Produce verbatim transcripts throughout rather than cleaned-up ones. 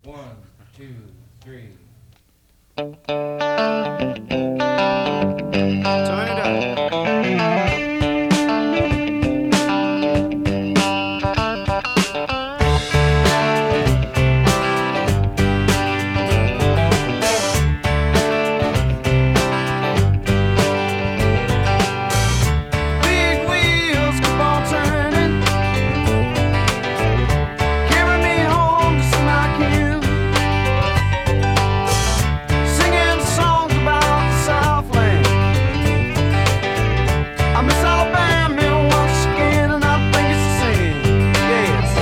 One, two, three. Turn it up. Big wheels keep on turning, carry me home to smack you, singing songs about the Southland. I miss Alabama once again, and I think it's the same. Yes.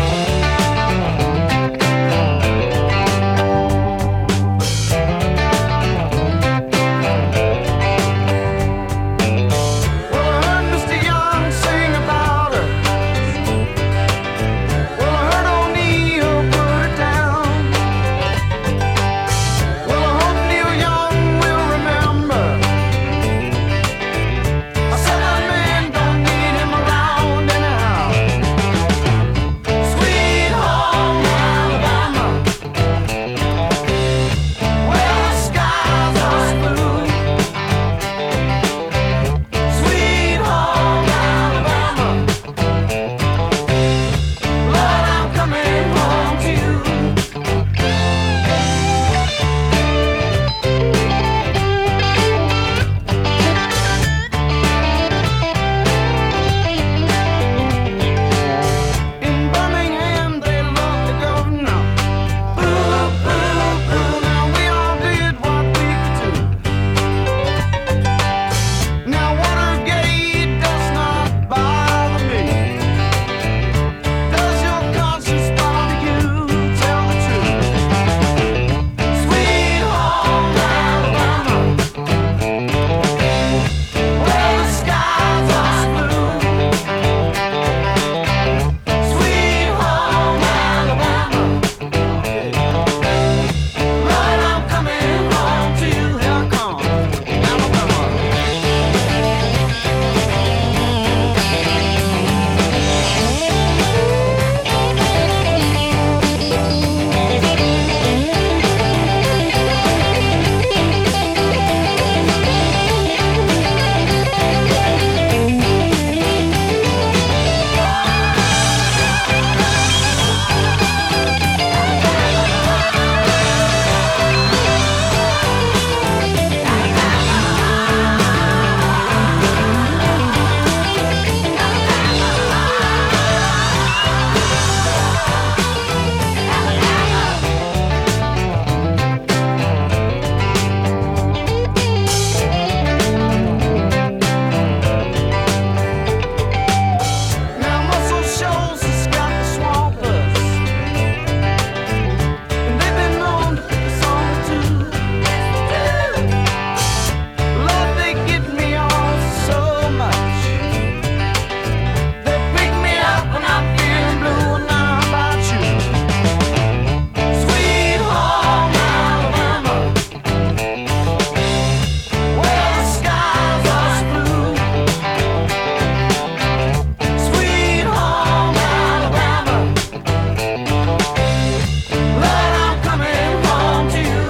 Well, I heard Mister Young sing about her. Well, I heard O'Neill put her down. Well, I hope Neil Young will remember. I said that man don't need him around anyhow. Sweet home Alabama, where the skies are blue. Sweet home Alabama, Lord, I'm coming home to you. In Birmingham, they love the governor. Boo, boo, boo. Now we all did what we could do. Now Watergate does not bother me. Does your conscience bother you? Tell the truth. Sweet home Alabama, where the skies are blue. Sweet home Alabama, Lord, I'm coming home to you. Here I come, Alabama. Now Muscle Shoals has got the swampers, and they've been known to pick us on too. Lord, they get me on so much. They pick me up when I'm feeling blue, and now how about you? Sweet home Alabama, where the skies are blue. Sweet home Alabama, Lord, I'm coming home to you.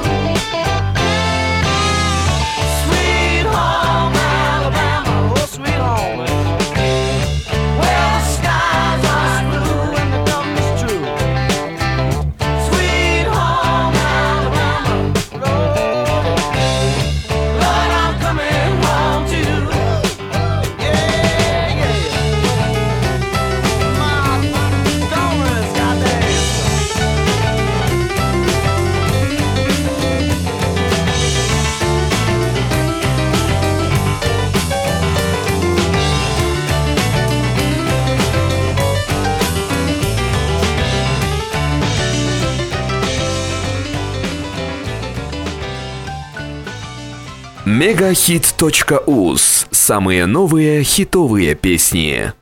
Sweet home Alabama, oh sweet home, where the skies are blue and the government's true. Sweet home Alabama, Lord, Lord, I'm coming home to you. Yeah, yeah. My Doris, goddamn. мегахит точка уз. Самые новые хитовые песни.